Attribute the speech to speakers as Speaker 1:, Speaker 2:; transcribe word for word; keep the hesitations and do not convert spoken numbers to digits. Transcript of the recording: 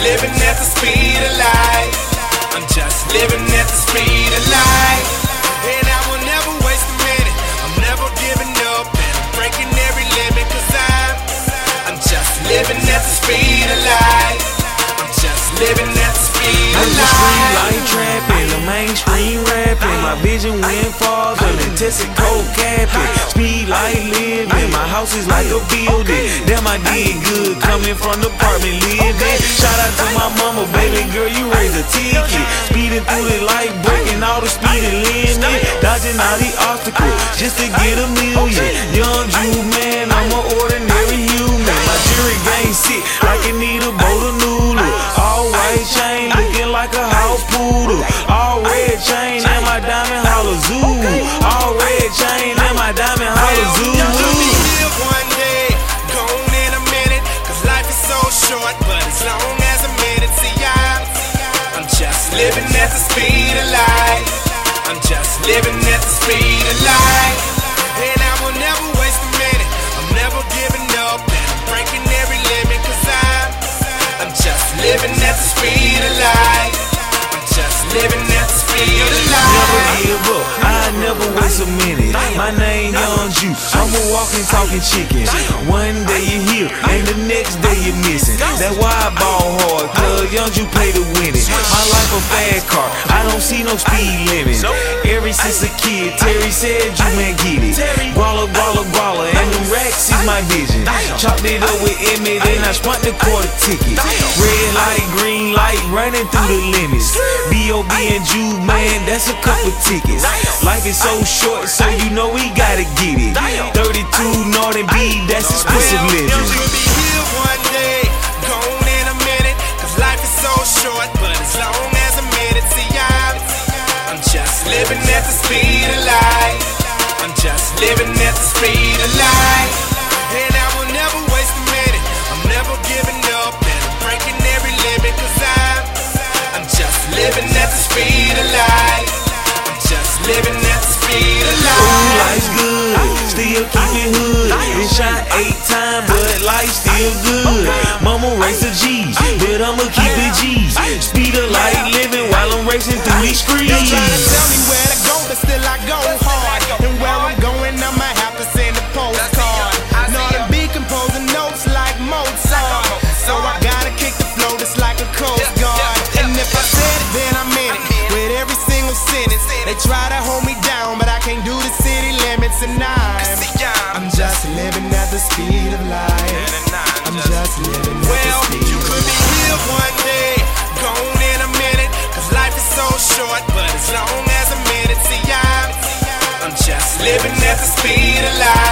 Speaker 1: living at the speed of light. I'm just living at the speed of light. And I will never waste a minute. I'm never giving up, and I'm breaking every limit. Cause I'm, I'm just living at the speed of light. I'm just living at the speed of light.
Speaker 2: I'm the street light trapping, the mainstream rapping. My vision went farther than tested cold capping. Speed light living, my house is like a building. Damn, I did good coming from the apartment living. Shout out to my mama, baby girl, you raised a ticket. Speeding through the light, breaking all the speeding limit. Dodging all the obstacles just to get a million. Young Jew man, I'm an ordinary human. My jury game sick like it need a bowl of noodle. All white chain looking like a house poodle. All red chain and my diamond hollow zoo. All red chain and my diamond hollow zoo.
Speaker 1: Live one day, gone in a minute. Cause life is so short, but as long as a minute. See, I'm, I'm just living at the speed of light. I'm just living at the speed of light. And I will never waste a minute. I'm never giving up, and I'm breaking every limit. Cause I'm, I'm just living at the speed of light. I'm just living at the speed of light.
Speaker 2: Never give up, I never waste a minute. My name Young Jew, I'm a walking, talking chicken. One day you're here, and the next day you're missing. That's why I ball hard, cause Young Jew play to win it. My life a fast car, I don't see no speed limit. Ever since a kid, Terry said you man get it. Baller, baller, baller, and them racks is my vision. Chopped it up with Emmett, and I spun the quarter ticket. Red light, green light, running through the limits. B O B and Jew, man, that's a couple tickets. Life is so short, so you know we gotta get it. thirty-two Northern B, that's expensive living.
Speaker 1: You'll be here one day, gone in a minute. Cause life is so short, but as long as a minute. See, I'm, I'm just living at the speed of light. I'm just living at the speed of light. And I will never waste a minute. I'm never giving up, and I'm breaking every limit. Cause I'm, I'm just living at the speed of light. I'm just living at the speed of light.
Speaker 2: Ooh, life's good, still keep it hood. Been shot eight times, but life still good. Mama race a G, but I'ma keep it G. Speed of light living while I'm racing through these streets.
Speaker 1: You're trying to tell me where to go, but still I go hard. And where I'm going, I might have to send a postcard. Northern B composing notes like Mozart. So I gotta kick the flow just like a Coast Guard. And if I said it, then I meant it. With every single sentence, they try to hold me down, but I can't do the city limits. And I'm, I'm just living at the speed of light. I'm just living at the speed of light. Well, you could be here one day, gone in a minute. Cause life is so short, but as long as a minute. See, I'm, I'm just living at the speed of light.